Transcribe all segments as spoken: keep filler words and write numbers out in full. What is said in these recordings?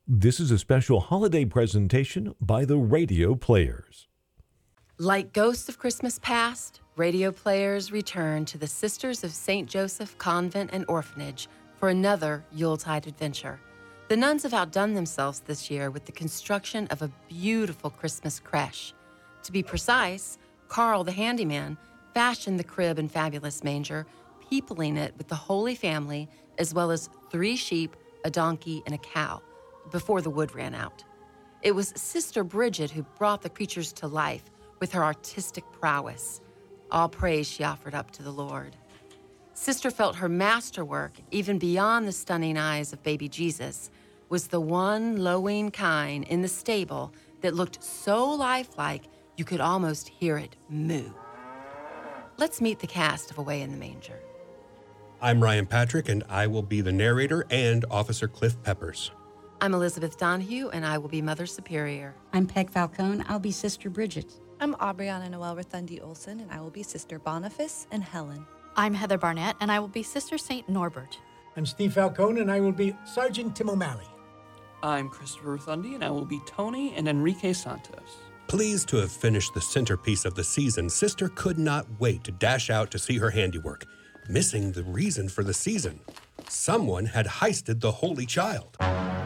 This is a special holiday presentation by the Radio Players. Like ghosts of Christmas past, Radio Players return to the Sisters of Saint Joseph Convent and Orphanage for another Yuletide adventure. The nuns have outdone themselves this year with the construction of a beautiful Christmas creche. To be precise, Carl, the handyman, fashioned the crib and fabulous manger, peopling it with the Holy Family, as well as three sheep, a donkey, and a cow, before the wood ran out. It was Sister Bridget who brought the creatures to life with her artistic prowess. All praise she offered up to the Lord. Sister felt her masterwork, even beyond the stunning eyes of baby Jesus, was the one lowing kine in the stable that looked so lifelike you could almost hear it moo. Let's meet the cast of Away in the Manger. I'm Ryan Patrick, and I will be the narrator and Officer Cliff Peppers. I'm Elizabeth Donahue, and I will be Mother Superior. I'm Peg Falcone. I'll be Sister Bridget. I'm Aubriana Noel Rathundi Olson, and I will be Sister Boniface and Helen. I'm Heather Barnett, and I will be Sister Saint Norbert. I'm Steve Falcone, and I will be Sergeant Tim O'Malley. I'm Christopher Rathundi, and I will be Tony and Enrique Santos. Pleased to have finished the centerpiece of the season, Sister could not wait to dash out to see her handiwork, missing the reason for the season. Someone had heisted the Holy Child.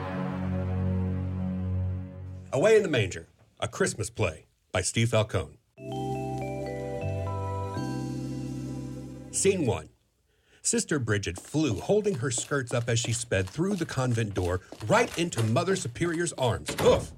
Away in the Manger, a Christmas play by Steve Falcone. Scene one. Sister Bridget flew, holding her skirts up as she sped through the convent door, right into Mother Superior's arms. Oof!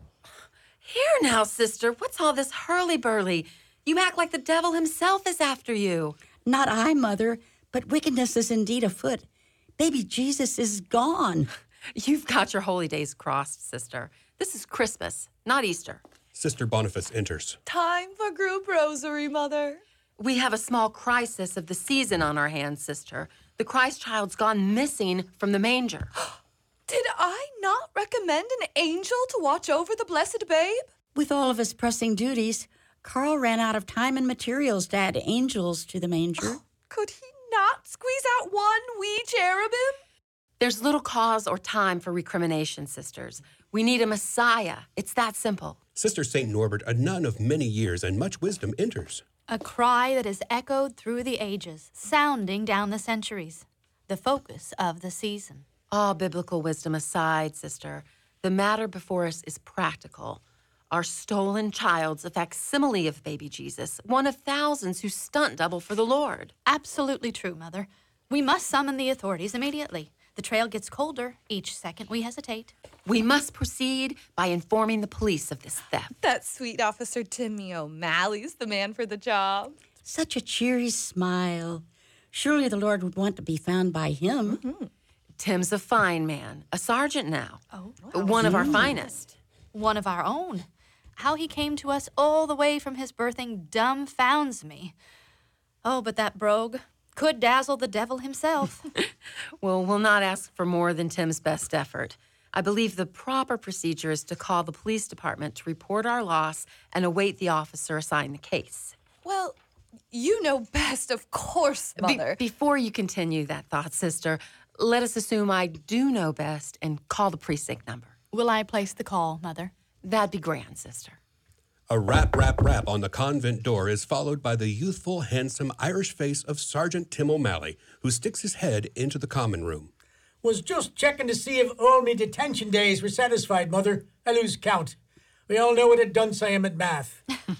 Here now, sister, what's all this hurly-burly? You act like the devil himself is after you. Not I, Mother, but wickedness is indeed afoot. Baby Jesus is gone. You've got your holy days crossed, sister. This is Christmas, not Easter. Sister Boniface enters. Time for group rosary, Mother. We have a small crisis of the season on our hands, sister. The Christ child's gone missing from the manger. Did I not recommend an angel to watch over the blessed babe? With all of his pressing duties, Carl ran out of time and materials to add angels to the manger. Could he not squeeze out one wee cherubim? There's little cause or time for recrimination, sisters. We need a Messiah. It's that simple. Sister Saint Norbert, a nun of many years and much wisdom, enters. A cry that is echoed through the ages, sounding down the centuries. The focus of the season. All biblical wisdom aside, sister, the matter before us is practical. Our stolen child's a facsimile of baby Jesus, one of thousands who stunt double for the Lord. Absolutely true, Mother. We must summon the authorities immediately. The trail gets colder each second we hesitate. We must proceed by informing the police of this theft. That sweet Officer Timmy O'Malley's the man for the job. Such a cheery smile. Surely the Lord would want to be found by him. Mm-hmm. Tim's a fine man, a sergeant now. Oh, wow. One of our finest. One of our own. How he came to us all the way from his birthing dumbfounds me. Oh, but that brogue could dazzle the devil himself. Well, we'll not ask for more than Tim's best effort. I believe the proper procedure is to call the police department to report our loss and await the officer assigned the case. Well, you know best, of course, Mother. Be- before you continue that thought, sister, let us assume I do know best and call the precinct number. Will I place the call, Mother? That'd be grand, sister. A rap, rap, rap on the convent door is followed by the youthful, handsome Irish face of Sergeant Tim O'Malley, who sticks his head into the common room. Was just checking to see if all me detention days were satisfied, Mother. I lose count. We all know what a dunce I am at math.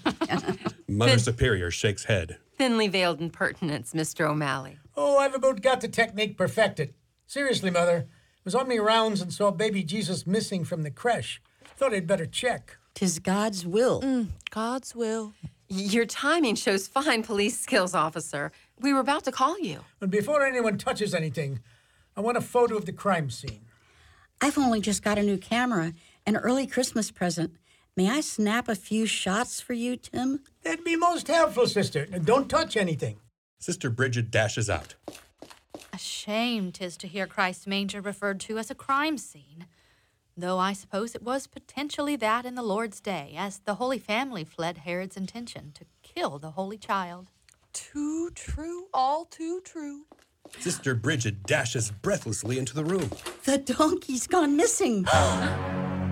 Mother Thin- Superior shakes head. Thinly veiled impertinence, Mister O'Malley. Oh, I've about got the technique perfected. Seriously, Mother. Was on me rounds and saw baby Jesus missing from the creche. Thought I'd better check. 'Tis God's will. Mm, God's will. Your timing shows fine police skills, officer. We were about to call you. But before anyone touches anything, I want a photo of the crime scene. I've only just got a new camera, an early Christmas present. May I snap a few shots for you, Tim? That'd be most helpful, sister. Now, don't touch anything. Sister Bridget dashes out. A shame 'tis to hear Christ's manger referred to as a crime scene. Though I suppose it was potentially that in the Lord's day, as the Holy Family fled Herod's intention to kill the Holy Child. Too true, all too true. Sister Bridget dashes breathlessly into the room. The donkey's gone missing.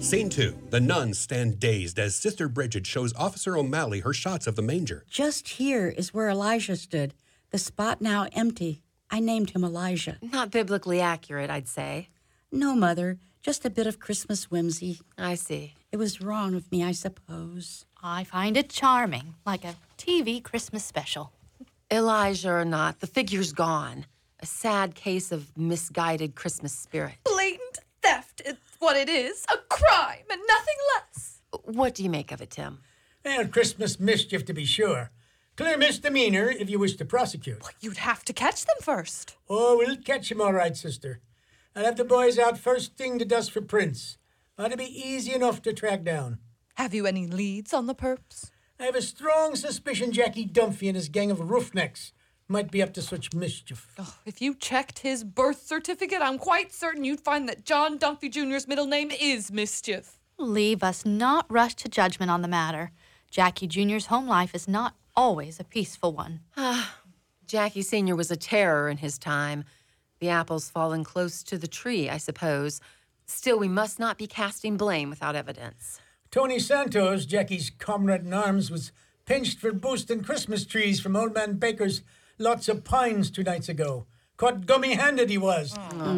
Scene two. The nuns stand dazed as Sister Bridget shows Officer O'Malley her shots of the manger. Just here is where Elijah stood, the spot now empty. I named him Elijah. Not biblically accurate, I'd say. No, Mother, just a bit of Christmas whimsy. I see. It was wrong of me, I suppose. I find it charming, like a T V Christmas special. Elijah or not, the figure's gone. A sad case of misguided Christmas spirit. Blatant theft is what it is. A crime and nothing less. What do you make of it, Tim? Well, Christmas mischief to be sure. Clear misdemeanor if you wish to prosecute. You'd have to catch them first. Oh, we'll catch him all right, sister. I'll have the boys out first thing to dust for prints. Ought to be easy enough to track down. Have you any leads on the perps? I have a strong suspicion Jackie Dunphy and his gang of roughnecks might be up to such mischief. Oh, if you checked his birth certificate, I'm quite certain you'd find that John Dunphy Junior's middle name is Mischief. Leave us not rush to judgment on the matter. Jackie Junior's home life is not always a peaceful one. Jackie Senior was a terror in his time. The apple's fallen close to the tree, I suppose. Still, we must not be casting blame without evidence. Tony Santos, Jackie's comrade-in-arms, was pinched for boosting Christmas trees from Old Man Baker's Lots of Pines two nights ago. Caught gummy-handed he was.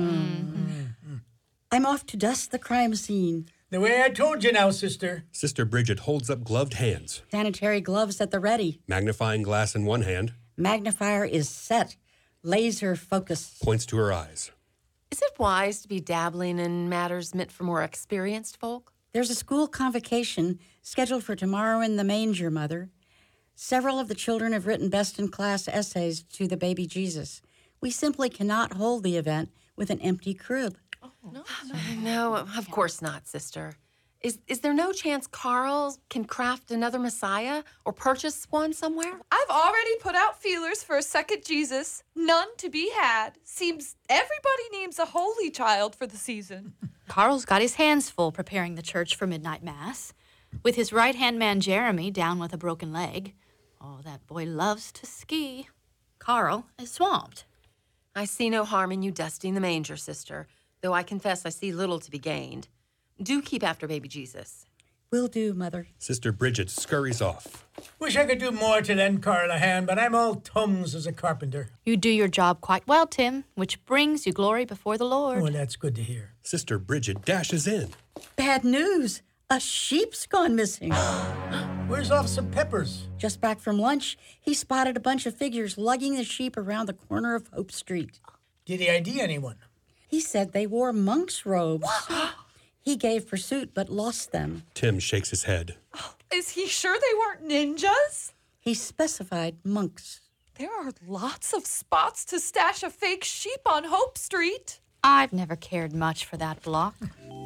Mm-hmm. I'm off to dust the crime scene. The way I told you now, sister. Sister Bridget holds up gloved hands. Sanitary gloves at the ready. Magnifying glass in one hand. Magnifier is set. Laser focus. Points to her eyes. Is it wise to be dabbling in matters meant for more experienced folk? There's a school convocation scheduled for tomorrow in the manger, Mother. Several of the children have written best-in-class essays to the baby Jesus. We simply cannot hold the event with an empty crib. Oh, no, no, no, of course not, sister. Is is there no chance Carl can craft another Messiah or purchase one somewhere? I've already put out feelers for a second Jesus. None to be had. Seems everybody needs a holy child for the season. Carl's got his hands full preparing the church for midnight mass. With his right-hand man Jeremy down with a broken leg. Oh, that boy loves to ski. Carl is swamped. I see no harm in you dusting the manger, sister, though I confess I see little to be gained. Do keep after baby Jesus. Will do, Mother. Sister Bridget scurries off. Wish I could do more to lend Carl a hand, but I'm all tums as a carpenter. You do your job quite well, Tim, which brings you glory before the Lord. Oh, that's good to hear. Sister Bridget dashes in. Bad news. A sheep's gone missing. Where's Officer Peppers? Just back from lunch, he spotted a bunch of figures lugging the sheep around the corner of Hope Street. Did he I D anyone? He said they wore monk's robes. He gave pursuit but lost them. Tim shakes his head. Oh, is he sure they weren't ninjas? He specified monks. There are lots of spots to stash a fake sheep on Hope Street. I've never cared much for that block.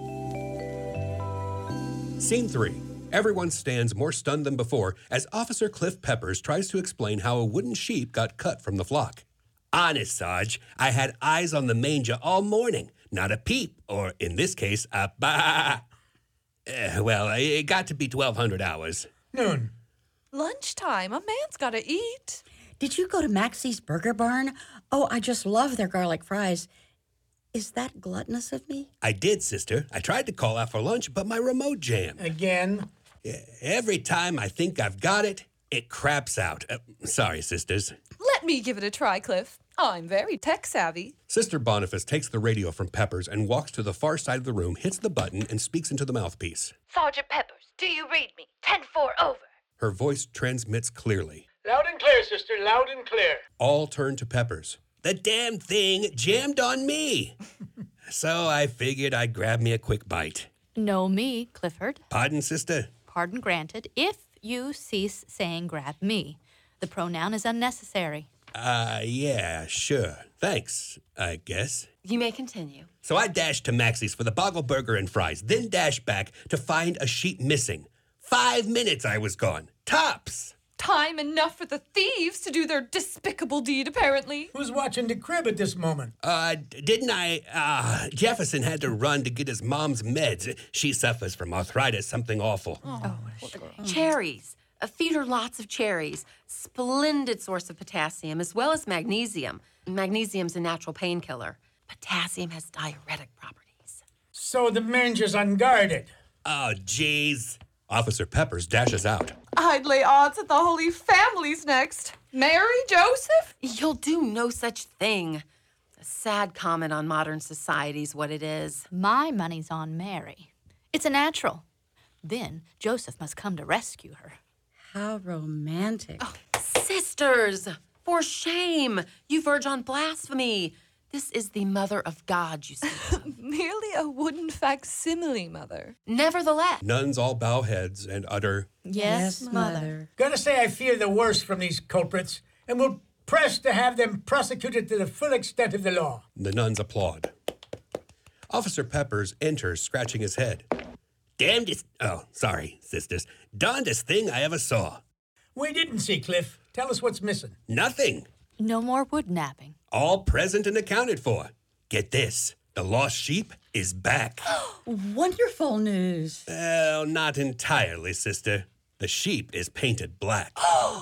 Scene three. Everyone stands more stunned than before as Officer Cliff Peppers tries to explain how a wooden sheep got cut from the flock. Honest, Sarge, I had eyes on the manger all morning. Not a peep, or in this case, a ba. Uh, well, it got to be twelve hundred hours. Noon. Lunchtime. A man's gotta eat. Did you go to Maxie's Burger Barn? Oh, I just love their garlic fries. Is that gluttonous of me? I did, sister. I tried to call out for lunch, but my remote jammed. Again? Every time I think I've got it, it craps out. Uh, sorry, sisters. Let me give it a try, Cliff. I'm very tech-savvy. Sister Boniface takes the radio from Peppers and walks to the far side of the room, hits the button, and speaks into the mouthpiece. Sergeant Peppers, do you read me? ten four over. Her voice transmits clearly. Loud and clear, sister, loud and clear. All turn to Peppers. The damn thing jammed on me. So I figured I'd grab me a quick bite. No me, Clifford. Pardon, sister? Pardon granted, if you cease saying grab me. The pronoun is unnecessary. Uh, yeah, sure. Thanks, I guess. You may continue. So I dashed to Maxie's for the boggle burger and fries, then dashed back to find a sheep missing. Five minutes I was gone. Tops! Time enough for the thieves to do their despicable deed, apparently. Who's watching the crib at this moment? Uh, didn't I? Uh, Jefferson had to run to get his mom's meds. She suffers from arthritis, something awful. Oh, cherries. Uh, feed her lots of cherries. Splendid source of potassium as well as magnesium. Magnesium's a natural painkiller. Potassium has diuretic properties. So the manger's unguarded. Oh, jeez. Officer Peppers dashes out. I'd lay odds that the Holy Family's next. Mary, Joseph? You'll do no such thing. A sad comment on modern society's what it is. My money's on Mary. It's a natural. Then Joseph must come to rescue her. How romantic. Oh, sisters, for shame. You verge on blasphemy. This is the mother of God, you see. Merely a wooden facsimile, Mother. Nevertheless. Nuns all bow heads and utter, Yes, Yes, Mother. Mother. Gotta say I fear the worst from these culprits, and will press to have them prosecuted to the full extent of the law. The nuns applaud. Officer Peppers enters, scratching his head. Damnedest, oh, sorry, sisters. Darndest thing I ever saw. We didn't see Cliff. Tell us what's missing. Nothing. No more wood napping. All present and accounted for. Get this. The lost sheep is back. Wonderful news. Well, not entirely, sister. The sheep is painted black.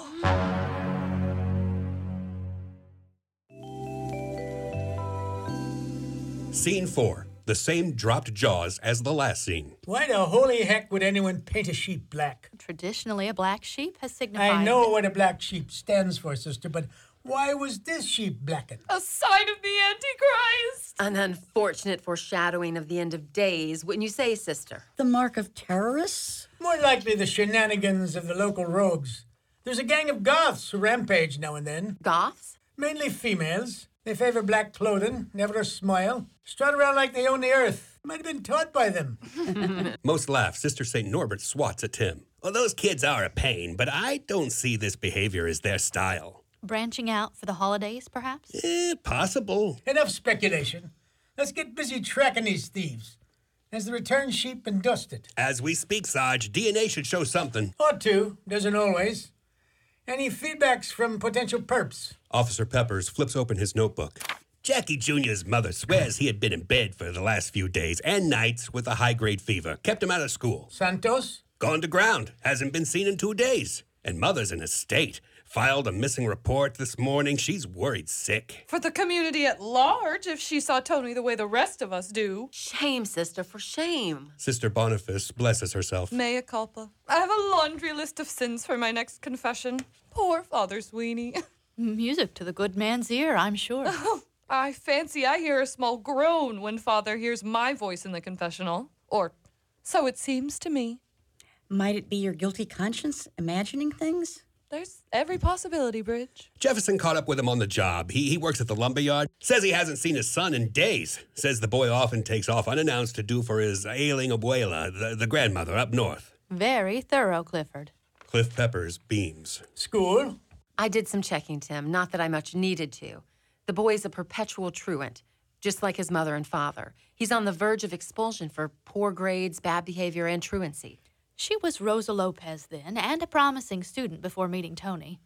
Scene four. The same dropped jaws as the last scene. Why the holy heck would anyone paint a sheep black? Traditionally, a black sheep has signified... I know what a black sheep stands for, sister, but why was this sheep blackened? A sign of the Antichrist. An unfortunate foreshadowing of the end of days, wouldn't you say, sister? The mark of terrorists? More likely the shenanigans of the local rogues. There's a gang of goths who rampage now and then. Goths? Mainly females. They favor black clothing, never a smile, strut around like they own the earth. Might have been taught by them. Most laugh. Sister Saint Norbert swats at Tim. Well, those kids are a pain, but I don't see this behavior as their style. Branching out for the holidays, perhaps? Eh, possible. Enough speculation. Let's get busy tracking these thieves. Has the returned sheep been dusted? As we speak, Sarge, D N A should show something. Ought to. Doesn't always. Any feedbacks from potential perps? Officer Peppers flips open his notebook. Jackie Junior's mother swears he had been in bed for the last few days and nights with a high-grade fever. Kept him out of school. Santos? Gone to ground. Hasn't been seen in two days. And mother's in a state. Filed a missing report this morning. She's worried sick. For the community at large, if she saw Tony the way the rest of us do. Shame, sister, for shame. Sister Boniface blesses herself. Mea culpa. I have a laundry list of sins for my next confession. Poor Father Sweeney. Music to the good man's ear, I'm sure. I fancy I hear a small groan when Father hears my voice in the confessional. Or so it seems to me. Might it be your guilty conscience imagining things? There's every possibility, Bridge. Jefferson caught up with him on the job. He, he works at the lumberyard. Says he hasn't seen his son in days. Says the boy often takes off unannounced to do for his ailing abuela, the, the grandmother up north. Very thorough, Clifford. Cliff Peppers beams. School? I did some checking, Tim. Not that I much needed to. The boy's a perpetual truant, just like his mother and father. He's on the verge of expulsion for poor grades, bad behavior, and truancy. She was Rosa Lopez then, and a promising student before meeting Tony.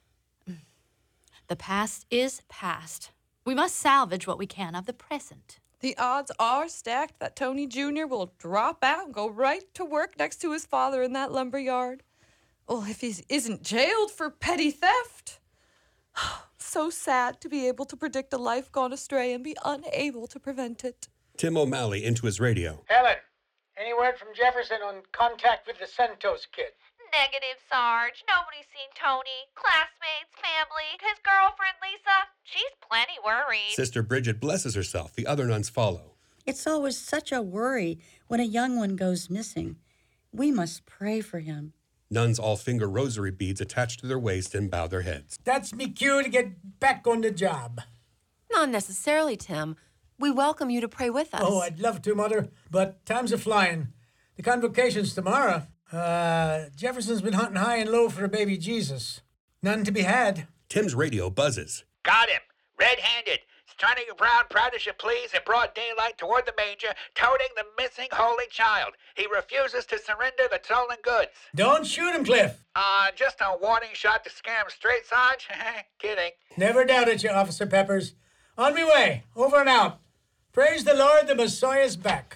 The past is past. We must salvage what we can of the present. The odds are stacked that Tony Junior will drop out and go right to work next to his father in that lumber yard. Well, if he isn't jailed for petty theft. So sad to be able to predict a life gone astray and be unable to prevent it. Tim O'Malley into his radio. Helen, any word from Jefferson on contact with the Santos kid? Negative, Sarge. Nobody's seen Tony. Classmates, family, his girlfriend, Lisa. She's plenty worried. Sister Bridget blesses herself. The other nuns follow. It's always such a worry when a young one goes missing. We must pray for him. Nuns all finger rosary beads attached to their waist and bow their heads. That's me cue to get back on the job. Not necessarily, Tim. We welcome you to pray with us. Oh, I'd love to, Mother, but time's a-flying. The convocation's tomorrow. Uh, Jefferson's been hunting high and low for a baby Jesus. None to be had. Tim's radio buzzes. Got him. Red-handed. Turning around proud as you please in broad daylight toward the manger, toting the missing holy child. He refuses to surrender the stolen goods. Don't shoot him, Cliff. Uh, just a warning shot to scare him straight, Sarge. Kidding. Never doubted you, Officer Peppers. On me way. Over and out. Praise the Lord, the Messiah's back.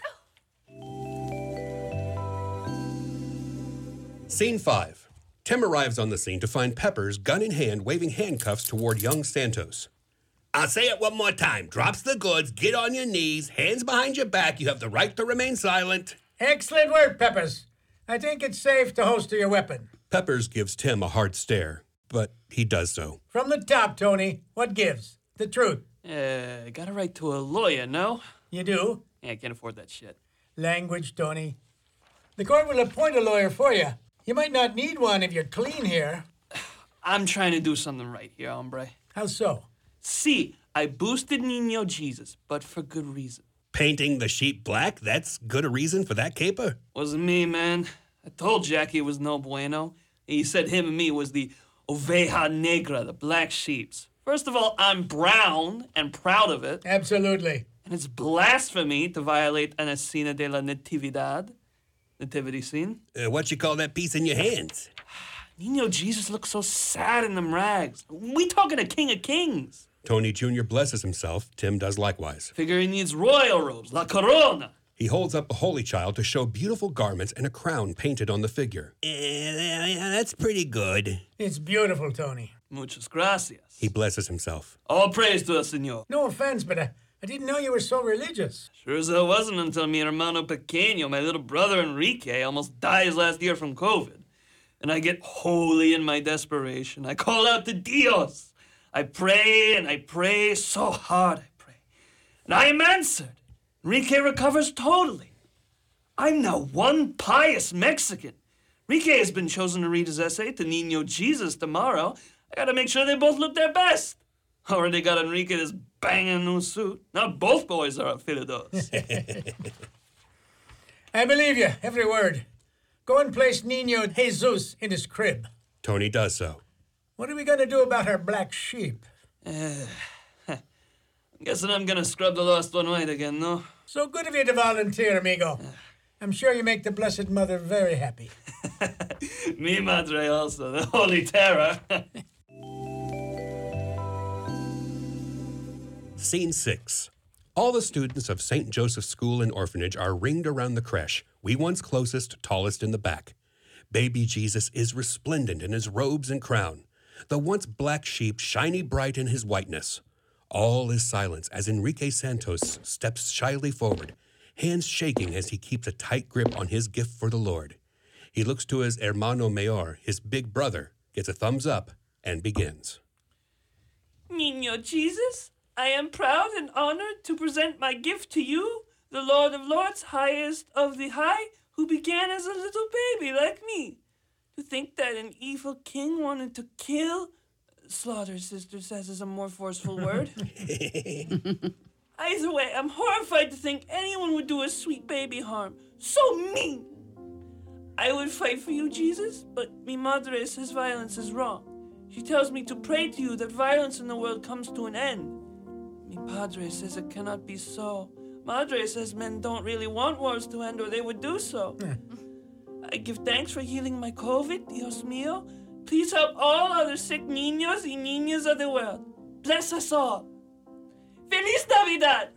Scene five. Tim arrives on the scene to find Peppers, gun in hand, waving handcuffs toward young Santos. I'll say it one more time. Drops the goods, get on your knees, hands behind your back. You have the right to remain silent. Excellent work, Peppers. I think it's safe to holster your weapon. Peppers gives Tim a hard stare, but he does so. From the top, Tony. What gives? The truth. Uh, gotta write to a lawyer, no? You do? Yeah, I can't afford that shit. Language, Tony. The court will appoint a lawyer for you. You might not need one if you're clean here. I'm trying to do something right here, hombre. How so? See, I boosted Nino Jesus, but for good reason. Painting the sheep black? That's good a reason for that caper? Wasn't me, man. I told Jackie it was no bueno. He said him and me was the oveja negra, the black sheeps. First of all, I'm brown and proud of it. Absolutely. And it's blasphemy to violate an escena de la natividad. Nativity scene. Uh, what you call that piece in your hands? Nino Jesus looks so sad in them rags. We talking a king of kings. Tony Junior blesses himself. Tim does likewise. Figure he needs royal robes, la corona. He holds up the Holy Child to show beautiful garments and a crown painted on the figure. Uh, that's pretty good. It's beautiful, Tony. Muchas gracias. He blesses himself. All praise to el Señor. No offense, but I, I didn't know you were so religious. Sure as hell wasn't until mi hermano pequeño, my little brother Enrique, almost dies last year from COVID. And I get holy in my desperation. I call out to Dios. I pray and I pray so hard I pray. And I am answered. Enrique recovers totally. I'm now one pious Mexican. Enrique has been chosen to read his essay to Nino Jesus tomorrow. I gotta make sure they both look their best. Already got Enrique this banging new suit. Now both boys are outfitted. I believe you, every word. Go and place Nino Jesus in his crib. Tony does so. What are we going to do about our black sheep? Uh, I'm guessing I'm gonna scrub the lost one white again, no? So good of you to volunteer, amigo. I'm sure you make the Blessed Mother very happy. Mi madre also, the Holy Terror. Scene six. All the students of Saint Joseph's School and Orphanage are ringed around the creche, we ones closest, tallest in the back. Baby Jesus is resplendent in his robes and crown, the once black sheep shiny bright in his whiteness. All is silence as Enrique Santos steps shyly forward, hands shaking as he keeps a tight grip on his gift for the Lord. He looks to his hermano mayor, his big brother, gets a thumbs up, and begins. Nino Jesus, I am proud and honored to present my gift to you, the Lord of Lords, highest of the high, who began as a little baby like me. To think that an evil king wanted to kill... Slaughter, sister says, is a more forceful word. Either way, I'm horrified to think anyone would do a sweet baby harm. So mean! I would fight for you, Jesus, but mi madre says violence is wrong. She tells me to pray to you that violence in the world comes to an end. Mi padre says it cannot be so. Madre says men don't really want wars to end or they would do so. I give thanks for healing my COVID, Dios mío. Please help all other sick niños y niñas of the world. Bless us all. Feliz Navidad!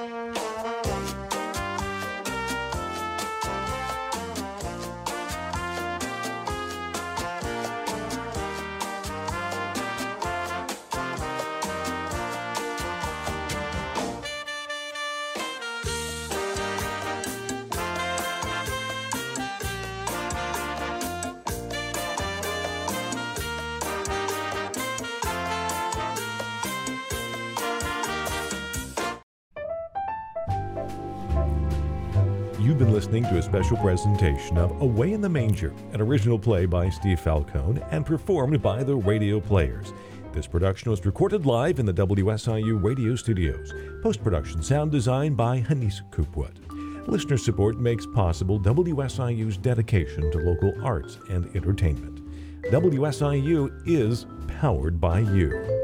You've been listening to a special presentation of Away in the Manger, an original play by Steve Falcone and performed by the Radio Players. This production was recorded live in the W S I U radio studios. Post-production sound design by Hanise Coopwood. Listener support makes possible W S I U's dedication to local arts and entertainment. W S I U is powered by you.